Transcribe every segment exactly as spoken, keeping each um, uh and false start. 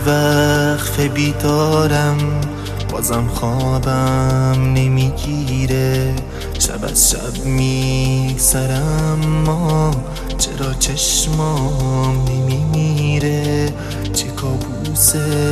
وقف بیدارم، بازم خوابم نمیگیره. شب از شب میگذرم، ما چرا چشمام نمیمیره؟ چه کابوس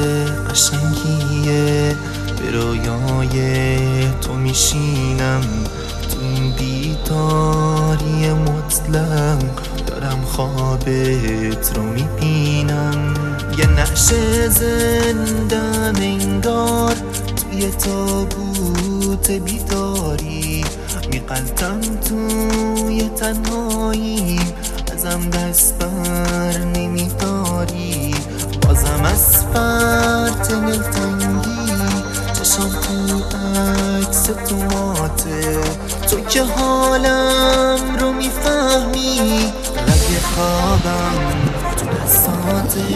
قشنگیه، به رویای تو میشینم. تو این بیداری مطلق دارم خوابت رو میبینم. یه نقش زندم انگار توی تابوت بیداری، میقلتم توی تنهایی، ازم دست بر نمیداری. بازم از فرط دلتنگی چشم تو عکس توماته، تو که حالم رو میفهمی. لگه خوابم تو دستاته،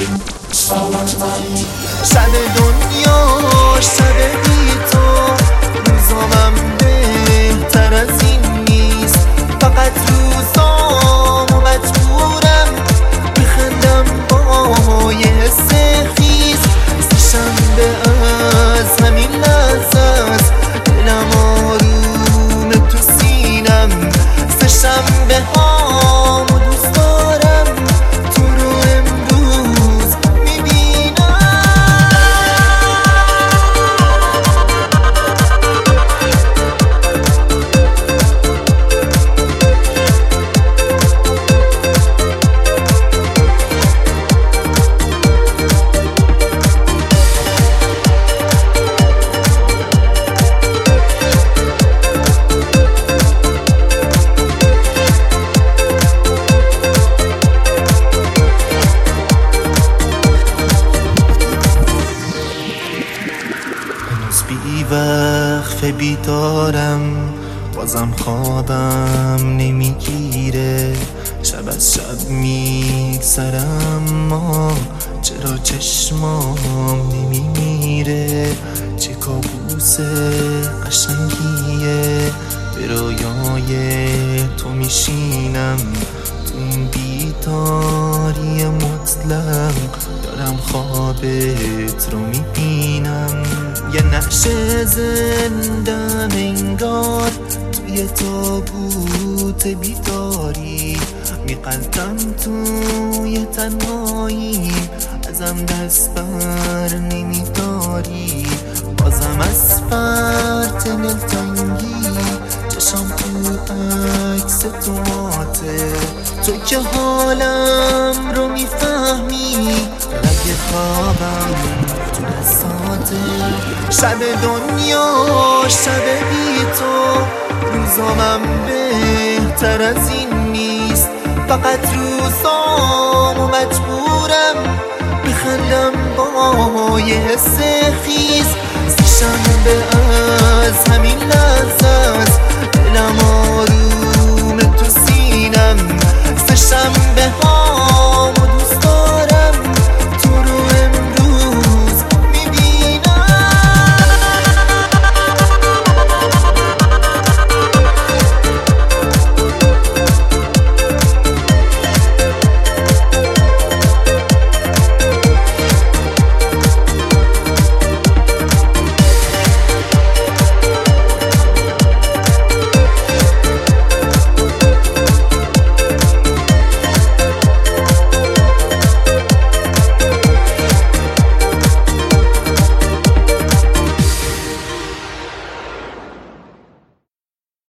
شب دنیا شب بی تو، روزامم بهتر از این نیست. فقط روزامو مجبورم بخندم با یه حس خیز. سه‌شنبه از همین لحظه است، دلم آرومه تو سینم. سه‌شنبه هامو دوست دارم، تو رو امروز میبینم. بی وقف بیدارم، بازم خوابم نمیگیره. شب از شب میگذرم، ما چرا چشمام نمیمیره؟ چه کابوس قشنگیه، به رویای تو میشینم. تو این بیداری مطلق دارم خوابت رو میبینم. یه نقش زندم انگار توی تابوت بیداری، میقلتم توی تنهایی، ازم دست بر نمیداری. بازم از فرط دلتنگی چشم تو عکس توماته، تو که حالم رو میفهمی. رگ خوابم تو دستاته، شب دنیا شب بی تو، روزامم بهتر از این نیست. فقط روزامو مجبورم بخندم با یه حس خیز. سه‌شنبه از همین لحظه است، دلم آرومه